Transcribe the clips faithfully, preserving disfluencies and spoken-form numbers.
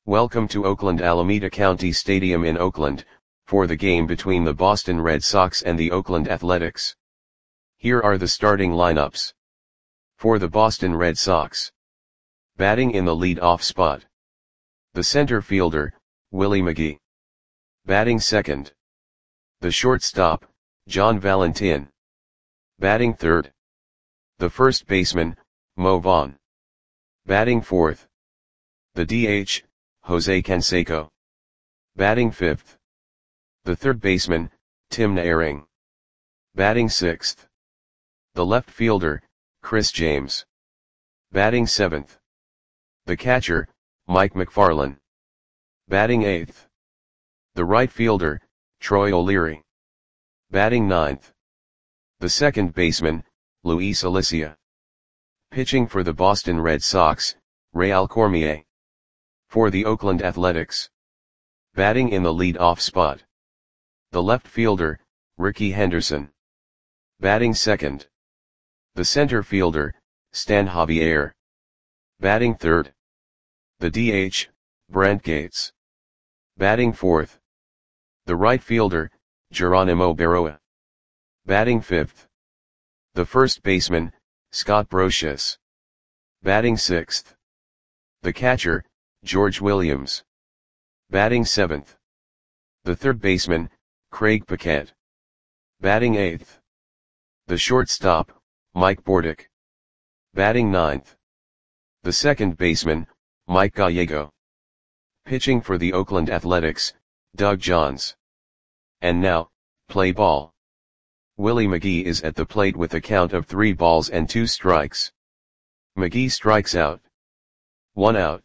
Welcome to Oakland Alameda County Stadium in Oakland, for the game between the Boston Red Sox and the Oakland Athletics. Here are the starting lineups. For the Boston Red Sox. Batting in the lead-off spot. The center fielder, Willie McGee. Batting second. The shortstop, John Valentin. Batting third. The first baseman, Mo Vaughn. Batting fourth. The D H, Jose Canseco. Batting fifth. The third baseman, Tim Naehring. Batting sixth. The left fielder, Chris James. Batting seventh. The catcher, Mike McFarland. Batting eighth. The right fielder, Troy O'Leary. Batting ninth. The second baseman, Luis Alicia. Pitching for the Boston Red Sox, Real Cormier. For the Oakland Athletics. Batting in the lead-off spot. The left fielder, Rickey Henderson. Batting second. The center fielder, Stan Javier. Batting third. The D H, Brent Gates. Batting fourth. The right fielder, Geronimo Berroa. Batting fifth. The first baseman, Scott Brosius. Batting sixth. The catcher, George Williams. Batting seventh. The third baseman, Craig Paquette. Batting eighth. The shortstop, Mike Bordick. Batting ninth. The second baseman, Mike Gallego. Pitching for the Oakland Athletics, Doug Johns. And now, play ball. Willie McGee is at the plate with a count of three balls and two strikes. McGee strikes out. One out.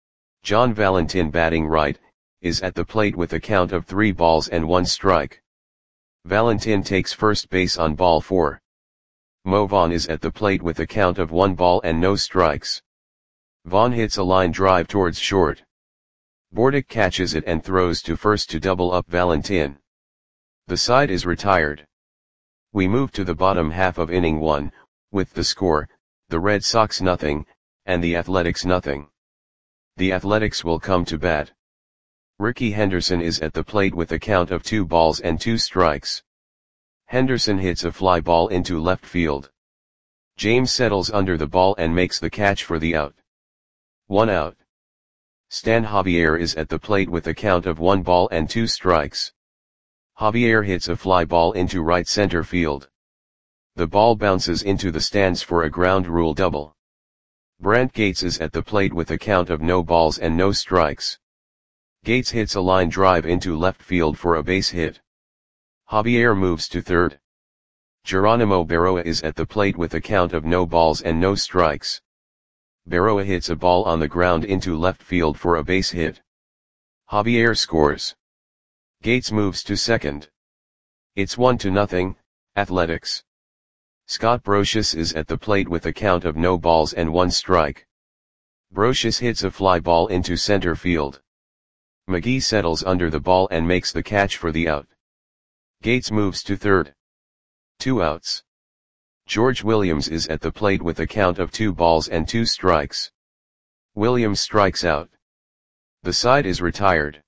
John Valentin, batting right, is at the plate with a count of three balls and one strike. Valentin takes first base on ball four. Mo Vaughn is at the plate with a count of one ball and no strikes. Vaughn hits a line drive towards short. Bordick catches it and throws to first to double up Valentin. The side is retired. We move to the bottom half of inning one, with the score, the Red Sox nothing, and the Athletics nothing. The Athletics will come to bat. Rickey Henderson is at the plate with a count of two balls and two strikes. Henderson hits a fly ball into left field. James settles under the ball and makes the catch for the out. One out. Stan Javier is at the plate with a count of one ball and two strikes. Javier hits a fly ball into right center field. The ball bounces into the stands for a ground rule double. Brent Gates is at the plate with a count of no balls and no strikes. Gates hits a line drive into left field for a base hit. Javier moves to third. Geronimo Berroa is at the plate with a count of no balls and no strikes. Berroa hits a ball on the ground into left field for a base hit. Javier scores. Gates moves to second. It's one to nothing, Athletics. Scott Brosius is at the plate with a count of no balls and one strike. Brosius hits a fly ball into center field. McGee settles under the ball and makes the catch for the out. Gates moves to third. Two outs. George Williams is at the plate with a count of two balls and two strikes. Williams strikes out. The side is retired.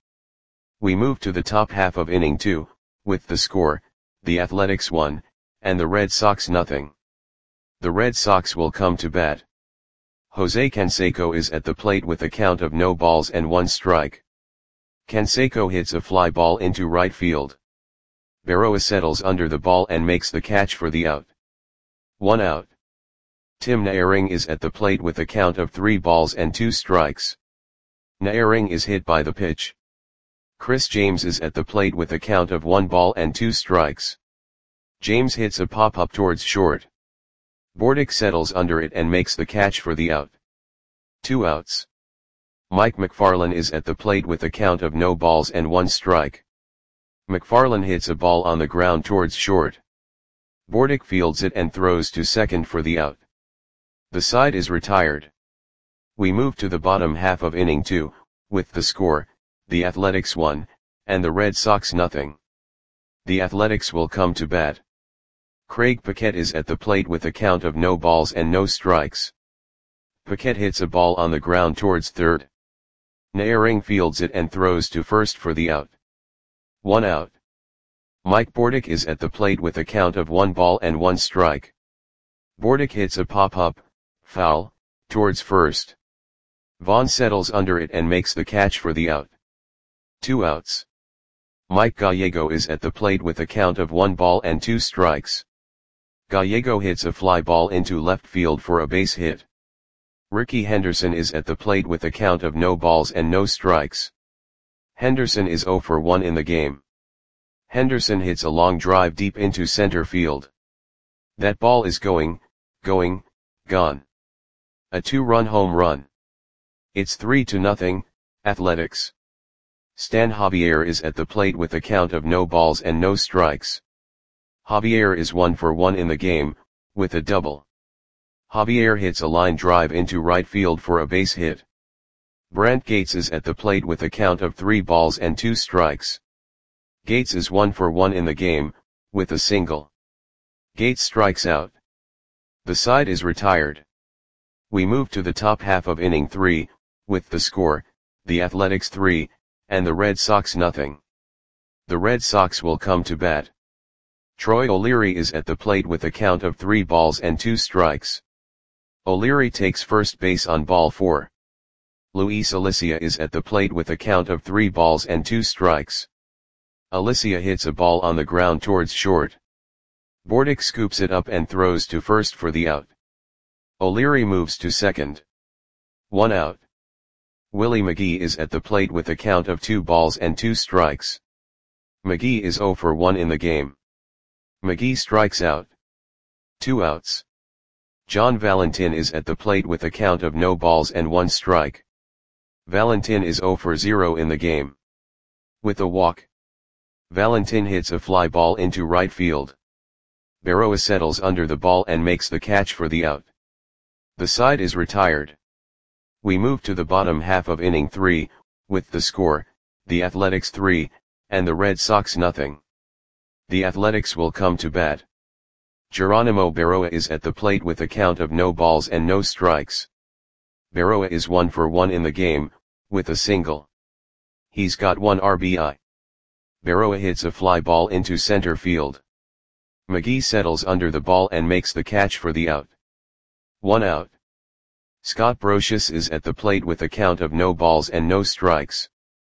We move to the top half of inning two, with the score, the Athletics one, and the Red Sox nothing. The Red Sox will come to bat. Jose Canseco is at the plate with a count of no balls and one strike. Canseco hits a fly ball into right field. Berroa settles under the ball and makes the catch for the out. One out. Tim Naehring is at the plate with a count of three balls and two strikes. Naehring is hit by the pitch. Chris James is at the plate with a count of one ball and two strikes. James hits a pop-up towards short. Bordick settles under it and makes the catch for the out. Two outs. Mike McFarland is at the plate with a count of no balls and one strike. McFarland hits a ball on the ground towards short. Bordick fields it and throws to second for the out. The side is retired. We move to the bottom half of inning two, with the score, the Athletics one, and the Red Sox nothing. The Athletics will come to bat. Craig Paquette is at the plate with a count of no balls and no strikes. Paquette hits a ball on the ground towards third. Naehring fields it and throws to first for the out. One out. Mike Bordick is at the plate with a count of one ball and one strike. Bordick hits a pop-up, foul, towards first. Vaughn settles under it and makes the catch for the out. Two outs. Mike Gallego is at the plate with a count of one ball and two strikes. Gallego hits a fly ball into left field for a base hit. Ricky Henderson is at the plate with a count of no balls and no strikes. Henderson is oh for one in the game. Henderson hits a long drive deep into center field. That ball is going, going, gone. A two-run home run. It's three to nothing, Athletics. Stan Javier is at the plate with a count of no balls and no strikes. Javier is one for one in the game, with a double. Javier hits a line drive into right field for a base hit. Brent Gates is at the plate with a count of three balls and two strikes. Gates is one for one in the game, with a single. Gates strikes out. The side is retired. We move to the top half of inning three, with the score, the Athletics three, and the Red Sox nothing. The Red Sox will come to bat. Troy O'Leary is at the plate with a count of three balls and two strikes. O'Leary takes first base on ball four. Luis Alicia is at the plate with a count of three balls and two strikes. Alicia hits a ball on the ground towards short. Bordick scoops it up and throws to first for the out. O'Leary moves to second. One out. Willie McGee is at the plate with a count of two balls and two strikes. McGee is oh for one in the game. McGee strikes out. Two outs. John Valentin is at the plate with a count of no balls and one strike. Valentin is oh for zero in the game. With a walk. Valentin hits a fly ball into right field. Berroa settles under the ball and makes the catch for the out. The side is retired. We move to the bottom half of inning three, with the score, the Athletics three, and the Red Sox nothing. The Athletics will come to bat. Geronimo Berroa is at the plate with a count of no balls and no strikes. Berroa is one for one in the game, with a single. He's got one R B I. Berroa hits a fly ball into center field. McGee settles under the ball and makes the catch for the out. One out. Scott Brosius is at the plate with a count of no balls and no strikes.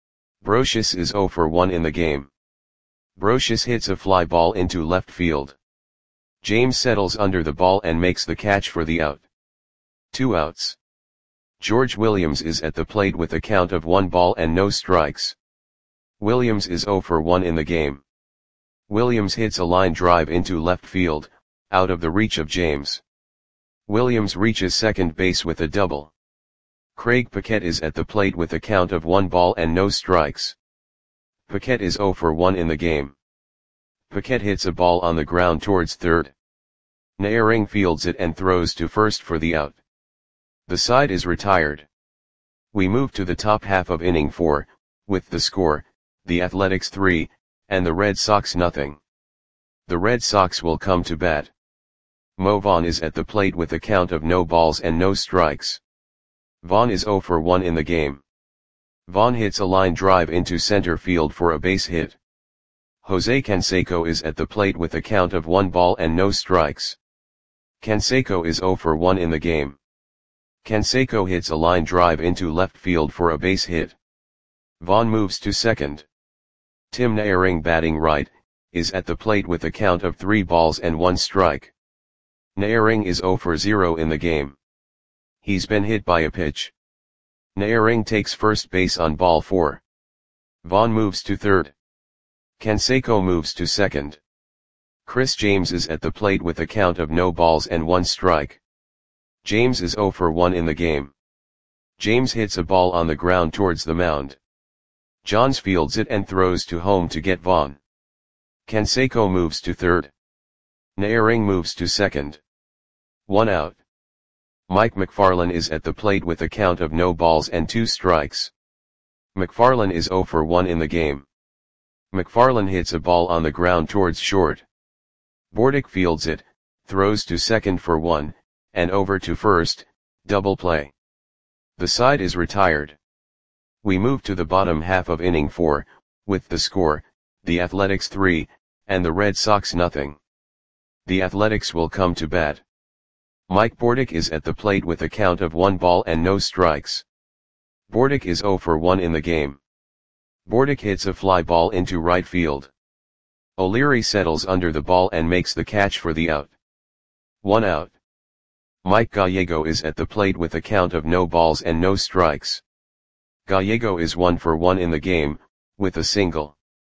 Brosius is oh for one in the game. Brosius hits a fly ball into left field. James settles under the ball and makes the catch for the out. Two outs. George Williams is at the plate with a count of one ball and no strikes. Williams is oh for one in the game. Williams hits a line drive into left field, out of the reach of James. Williams reaches second base with a double. Craig Paquette is at the plate with a count of one ball and no strikes. Paquette is oh for one in the game. Paquette hits a ball on the ground towards third. Naehring fields it and throws to first for the out. The side is retired. We move to the top half of inning four, with the score, the Athletics three, and the Red Sox nothing. The Red Sox will come to bat. Mo Vaughn is at the plate with a count of no balls and no strikes. Vaughn is oh for one in the game. Vaughn hits a line drive into center field for a base hit. Jose Canseco is at the plate with a count of one ball and no strikes. Canseco is oh for one in the game. Canseco hits a line drive into left field for a base hit. Vaughn moves to second. Tim Naehring, batting right, is at the plate with a count of three balls and one strike. Naehring is oh for zero in the game. He's been hit by a pitch. Naehring takes first base on ball four. Vaughn moves to third. Canseco moves to second. Chris James is at the plate with a count of no balls and one strike. James is oh for one in the game. James hits a ball on the ground towards the mound. Johns fields it and throws to home to get Vaughn. Canseco moves to third. Naehring moves to second. One out. Mike McFarland is at the plate with a count of no balls and two strikes. McFarland is oh for one in the game. McFarland hits a ball on the ground towards short. Bordick fields it, throws to second for one, and over to first, double play. The side is retired. We move to the bottom half of inning four, with the score, the Athletics three, and the Red Sox nothing. The Athletics will come to bat. Mike Bordick is at the plate with a count of one ball and no strikes. Bordick is zero for one in the game. Bordick hits a fly ball into right field. O'Leary settles under the ball and makes the catch for the out. One out. Mike Gallego is at the plate with a count of no balls and no strikes. Gallego is one for one in the game, with a single.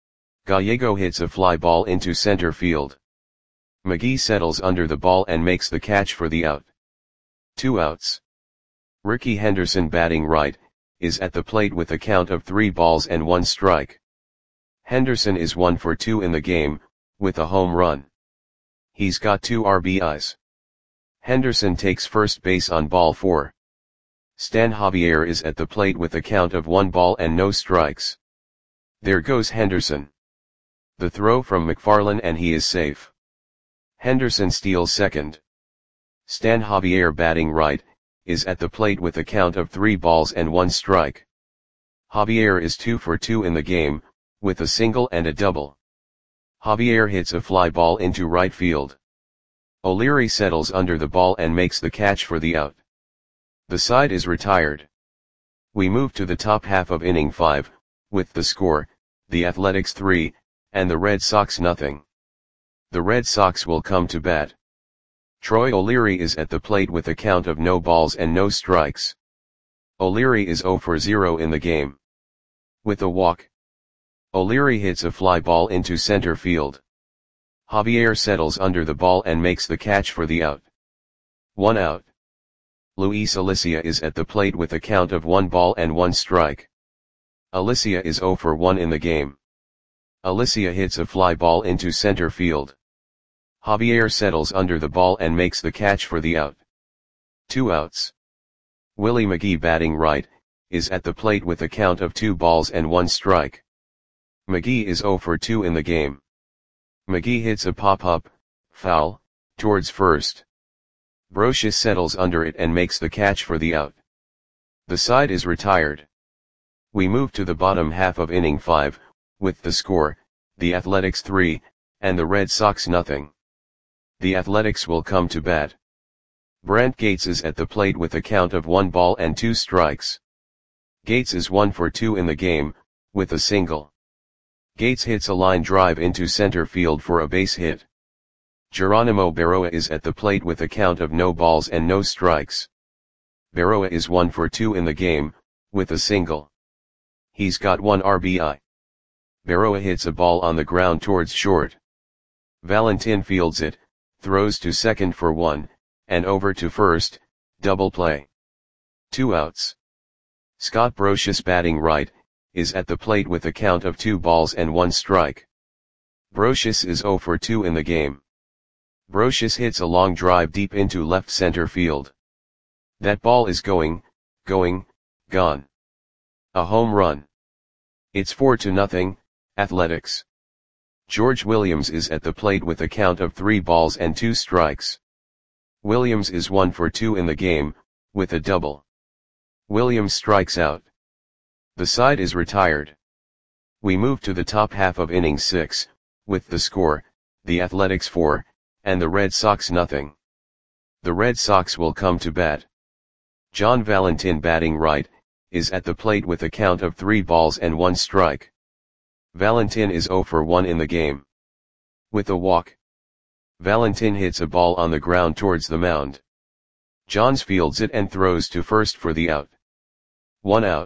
Gallego hits a fly ball into center field. McGee settles under the ball and makes the catch for the out. Two outs. Ricky Henderson, batting right, is at the plate with a count of three balls and one strike. Henderson is one for two in the game, with a home run. He's got two R B Is. Henderson takes first base on ball four. Stan Javier is at the plate with a count of one ball and no strikes. There goes Henderson. The throw from McFarland and he is safe. Henderson steals second. Stan Javier, batting right, is at the plate with a count of three balls and one strike. Javier is two for two in the game, with a single and a double. Javier hits a fly ball into right field. O'Leary settles under the ball and makes the catch for the out. The side is retired. We move to the top half of inning five, with the score, the Athletics three, and the Red Sox nothing. The Red Sox will come to bat. Troy O'Leary is at the plate with a count of no balls and no strikes. O'Leary is zero for zero in the game. With a walk, O'Leary hits a fly ball into center field. Javier settles under the ball and makes the catch for the out. One out. Luis Alicia is at the plate with a count of one ball and one strike. Alicia is zero for one in the game. Alicia hits a fly ball into center field. Javier settles under the ball and makes the catch for the out. Two outs. Willie McGee, batting right, is at the plate with a count of two balls and one strike. McGee is zero for two in the game. McGee hits a pop-up, foul, towards first. Brocious settles under it and makes the catch for the out. The side is retired. We move to the bottom half of inning five, with the score, the Athletics three, and the Red Sox nothing. The Athletics will come to bat. Brent Gates is at the plate with a count of one ball and two strikes. Gates is one for two in the game, with a single. Gates hits a line drive into center field for a base hit. Geronimo Berroa is at the plate with a count of no balls and no strikes. Berroa is one for two in the game, with a single. He's got one R B I. Berroa hits a ball on the ground towards short. Valentin fields it, throws to second for one, and over to first, double play. Two outs. Scott Brocious, batting right, is at the plate with a count of two balls and one strike. Brocious is zero for two in the game. Brocious hits a long drive deep into left center field. That ball is going, going, gone. A home run. It's four to nothing, Athletics. George Williams is at the plate with a count of three balls and two strikes. Williams is one for two in the game, with a double. Williams strikes out. The side is retired. We move to the top half of inning six, with the score, the Athletics four, and the Red Sox nothing. The Red Sox will come to bat. John Valentin, batting right, is at the plate with a count of three balls and one strike. Valentin is zero for one in the game. With a walk, Valentin hits a ball on the ground towards the mound. Johns fields it and throws to first for the out. One out.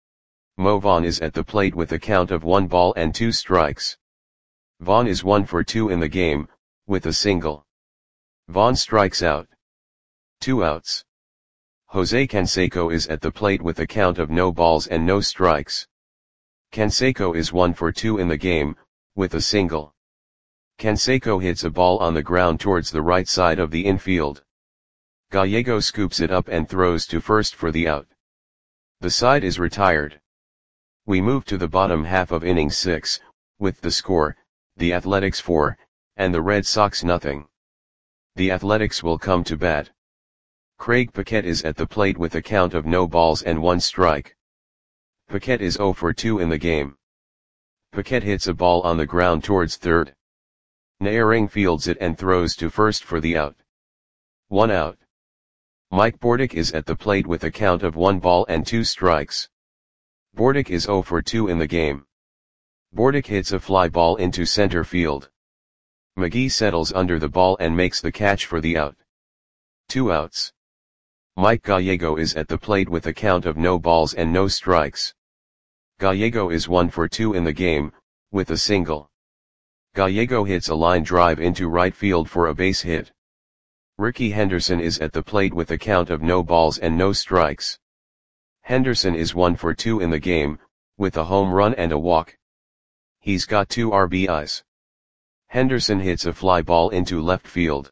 Mo Vaughn is at the plate with a count of one ball and two strikes. Vaughn is one for two in the game, with a single. Vaughn strikes out. Two outs. Jose Canseco is at the plate with a count of no balls and no strikes. Canseco is one for two in the game, with a single. Canseco hits a ball on the ground towards the right side of the infield. Gallego scoops it up and throws to first for the out. The side is retired. We move to the bottom half of inning six, with the score, the Athletics four, and the Red Sox nothing. The Athletics will come to bat. Craig Paquette is at the plate with a count of no balls and one strike. Paquette is zero for two in the game. Paquette hits a ball on the ground towards third. Naehring fields it and throws to first for the out. One out. Mike Bordick is at the plate with a count of one ball and two strikes. Bordick is zero for two in the game. Bordick hits a fly ball into center field. McGee settles under the ball and makes the catch for the out. Two outs. Mike Gallego is at the plate with a count of no balls and no strikes. Gallego is one for two in the game, with a single. Gallego hits a line drive into right field for a base hit. Rickey Henderson is at the plate with a count of no balls and no strikes. Henderson is one for two in the game, with a home run and a walk. He's got two R B Is. Henderson hits a fly ball into left field.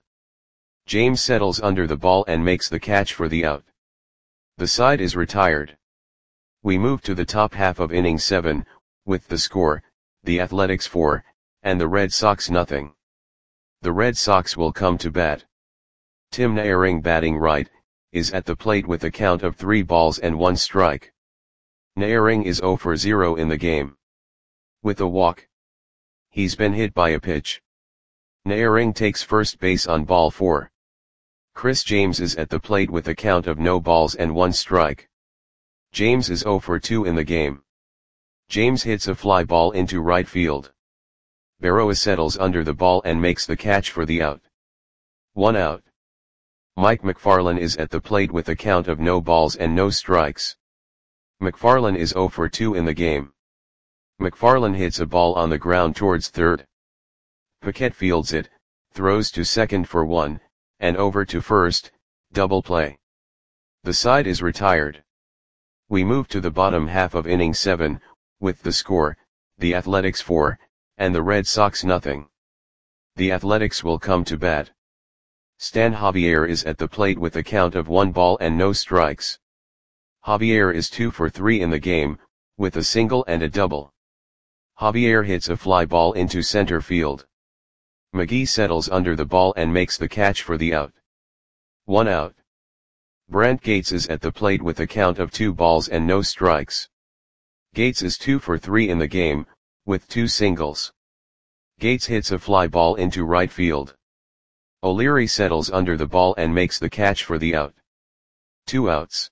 James settles under the ball and makes the catch for the out. The side is retired. We move to the top half of inning seven, with the score, the Athletics four, and the Red Sox nothing. The Red Sox will come to bat. Tim Naehring, batting right, is at the plate with a count of three balls and one strike. Naehring is zero for zero in the game. With a walk. He's been hit by a pitch. Naehring takes first base on ball four. Chris James is at the plate with a count of no balls and one strike. James is zero for two in the game. James hits a fly ball into right field. Berroa settles under the ball and makes the catch for the out. One out. Mike McFarland is at the plate with a count of no balls and no strikes. McFarland is zero for two in the game. McFarland hits a ball on the ground towards third. Paquette fields it, throws to second for one, and over to first, double play. The side is retired. We move to the bottom half of inning seven, with the score, the Athletics four, and the Red Sox nothing. The Athletics will come to bat. Stan Javier is at the plate with a count of one ball and no strikes. Javier is two for three in the game, with a single and a double. Javier hits a fly ball into center field. McGee settles under the ball and makes the catch for the out. One out. Brent Gates is at the plate with a count of two balls and no strikes. Gates is two for three in the game, with two singles. Gates hits a fly ball into right field. O'Leary settles under the ball and makes the catch for the out. Two outs.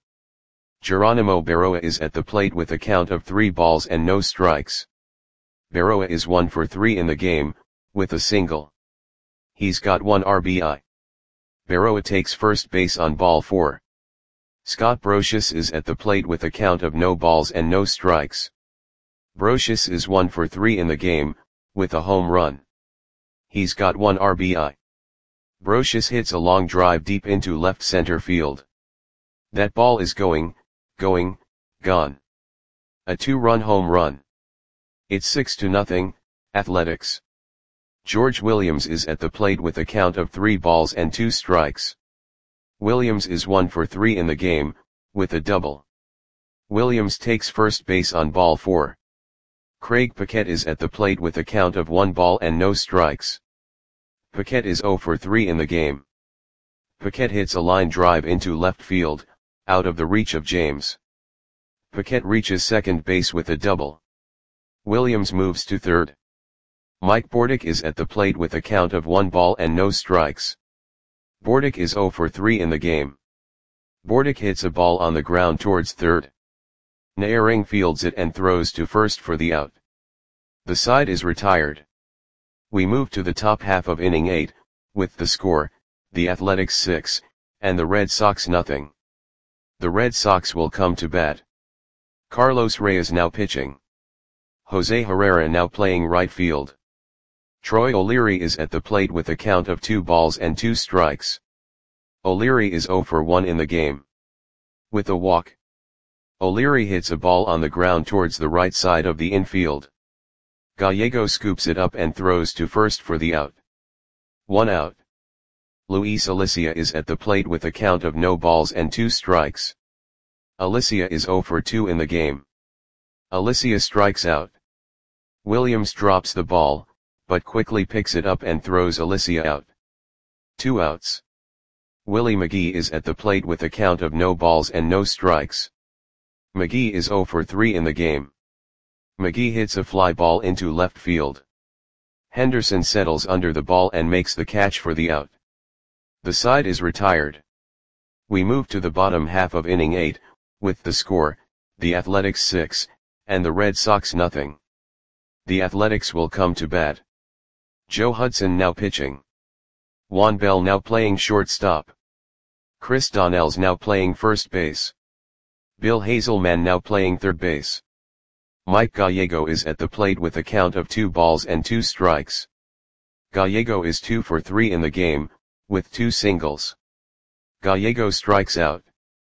Geronimo Berroa is at the plate with a count of three balls and no strikes. Berroa is one for three in the game, with a single. He's got one R B I. Berroa takes first base on ball four. Scott Brocious is at the plate with a count of no balls and no strikes. Brocious is one for three in the game, with a home run. He's got one R B I. Brocious hits a long drive deep into left center field. That ball is going, going, gone. A two-run home run. It's six to nothing, Athletics. George Williams is at the plate with a count of three balls and two strikes. Williams is one for three in the game, with a double. Williams takes first base on ball four. Craig Paquette is at the plate with a count of one ball and no strikes. Paquette is zero for three in the game. Paquette hits a line drive into left field, out of the reach of James. Paquette reaches second base with a double. Williams moves to third. Mike Bordick is at the plate with a count of one ball and no strikes. Bordick is zero for three in the game. Bordick hits a ball on the ground towards third. Naehring fields it and throws to first for the out. The side is retired. We move to the top half of inning eight, with the score, the Athletics six, and the Red Sox nothing. The Red Sox will come to bat. Carlos Reyes now pitching. Jose Herrera now playing right field. Troy O'Leary is at the plate with a count of two balls and two strikes. O'Leary is zero for one in the game. With a walk. O'Leary hits a ball on the ground towards the right side of the infield. Gallego scoops it up and throws to first for the out. One out. Luis Alicia is at the plate with a count of no balls and two strikes. Alicia is zero for two in the game. Alicia strikes out. Williams drops the ball, but quickly picks it up and throws Alicia out. Two outs. Willie McGee is at the plate with a count of no balls and no strikes. McGee is zero for three in the game. McGee hits a fly ball into left field. Henderson settles under the ball and makes the catch for the out. The side is retired. We move to the bottom half of inning eight, with the score, the Athletics six, and the Red Sox nothing. The Athletics will come to bat. Joe Hudson now pitching. Juan Bell now playing shortstop. Chris Donnell's now playing first base. Bill Hazelman now playing third base. Mike Gallego is at the plate with a count of two balls and two strikes. Gallego is two for three in the game, with two singles. Gallego strikes out.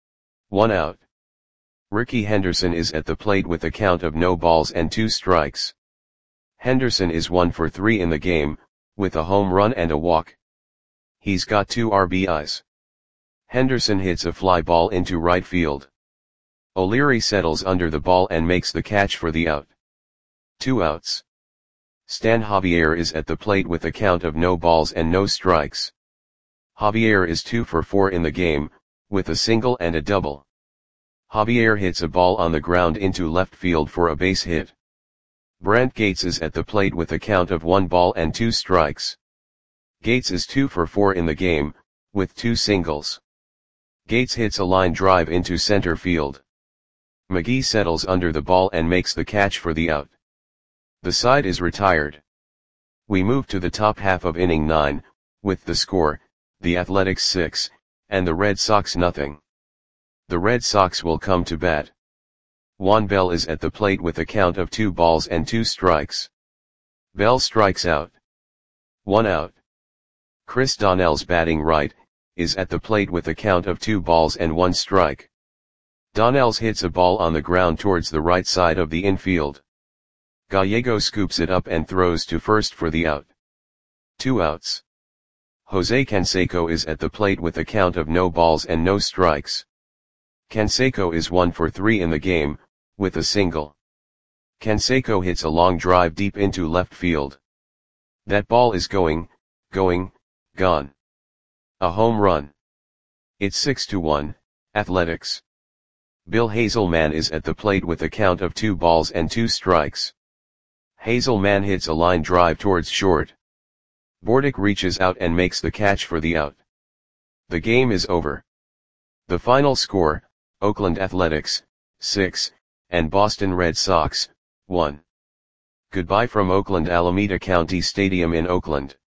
One out. Ricky Henderson is at the plate with a count of no balls and two strikes. Henderson is one for three in the game, with a home run and a walk. He's got two R B Is. Henderson hits a fly ball into right field. O'Leary settles under the ball and makes the catch for the out. Two outs. Stan Javier is at the plate with a count of no balls and no strikes. Javier is two for four in the game, with a single and a double. Javier hits a ball on the ground into left field for a base hit. Brant Gates is at the plate with a count of one ball and two strikes. Gates is two for four in the game, with two singles. Gates hits a line drive into center field. McGee settles under the ball and makes the catch for the out. The side is retired. We move to the top half of inning nine, with the score, the Athletics six, and the Red Sox nothing. The Red Sox will come to bat. Juan Bell is at the plate with a count of two balls and two strikes. Bell strikes out. One out. Chris Donnell's batting right, is at the plate with a count of two balls and one strike. Donnell's hits a ball on the ground towards the right side of the infield. Gallego scoops it up and throws to first for the out. Two outs. Jose Canseco is at the plate with a count of no balls and no strikes. Canseco is one for three in the game, with a single. Canseco hits a long drive deep into left field. That ball is going, going, gone. A home run. It's six to one, Athletics. Bill Hazelman is at the plate with a count of two balls and two strikes. Hazelman hits a line drive towards short. Bordick reaches out and makes the catch for the out. The game is over. The final score, Oakland Athletics, six, and Boston Red Sox, one. Goodbye from Oakland Alameda County Stadium in Oakland.